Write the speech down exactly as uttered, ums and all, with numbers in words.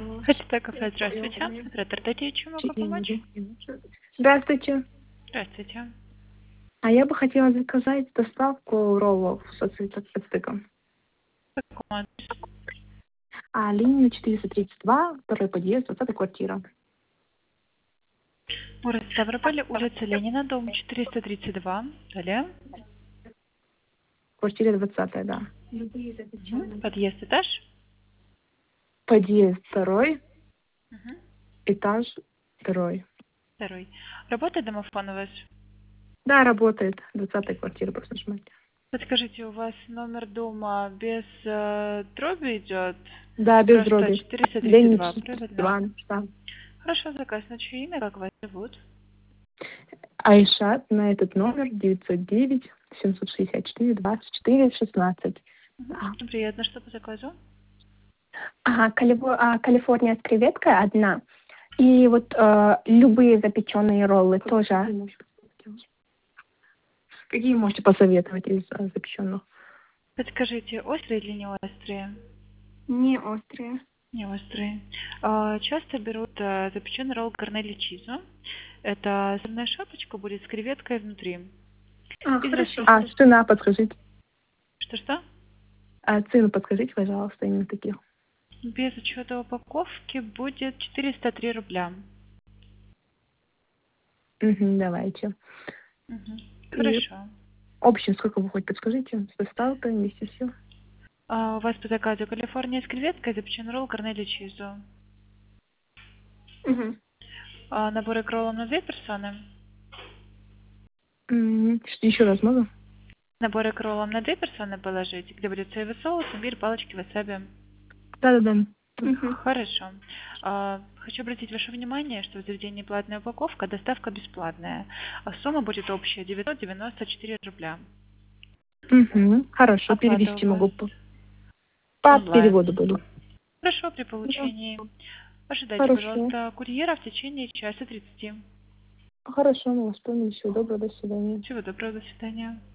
Хотите кафе, здравствуйте. Оператор, дайте, чем могу помочь? Здравствуйте. Здравствуйте. А я бы хотела заказать доставку роллов с ацетиком. Какому адресу? А линию четыреста тридцать два, второй подъезд, двадцатая квартира. Город Ставрополь, улица Ленина, дом четыреста тридцать два. Далее. Квартира двадцатая, да. Угу. Подъезд, этаж? Подъезд второй, Угу. этаж второй. Второй. Работает домофон у вас? Да, работает. Двадцатая квартира, просто нажимайте. Подскажите, у вас номер дома без э, дроби идет? Да, без Просто дроби. четыреста тридцать Линию два, четыреста тридцать правильно? два, да. Хорошо, заказ на чье имя, как вас зовут? Айшат на этот номер девятьсот девять семьсот шестьдесят четыре двадцать четыре шестнадцать. Угу. Да. Приятно, что по заказу. Ага, калифо- а, Калифорния с креветкой одна. И вот э, любые запеченные роллы Как- тоже. Какие можете посоветовать? Какие можете посоветовать из а, запеченных? Подскажите, острые или не острые? Не острые. Не острые. А, часто берут а, запеченный ролл корнелли чизу. Это сырная шапочка будет с креветкой внутри. А, Из хорошо. российских- А, цена подскажите. Что-что? А цену подскажите, пожалуйста, именно таких. Без учета упаковки будет четыреста три рубля. Угу, давайте. Мгм. И Хорошо. общем, сколько выходит, подскажите? С доставкой вместе все. А у вас по заказу Калифорния с креветкой, запеченный ролл корнелли чизу. Угу. А наборы к роллам на две персоны? Еще раз можно? Наборы к роллам на две персоны положить, где будет соевый соус, имбирь, палочки, васаби. Да-да-да. Угу. Хорошо. А, хочу обратить ваше внимание, что в заведении платная упаковка, доставка бесплатная. А сумма будет общая девятьсот девяносто четыре рубля. Угу. Хорошо, Оплата перевести у вас могу. По, по онлайн. переводу буду. Хорошо, при Да. получении. Ожидайте, Хорошо. пожалуйста, курьера в течение часа тридцати. Хорошо, мы вас поняли. Всего доброго, до свидания. Всего доброго, до свидания.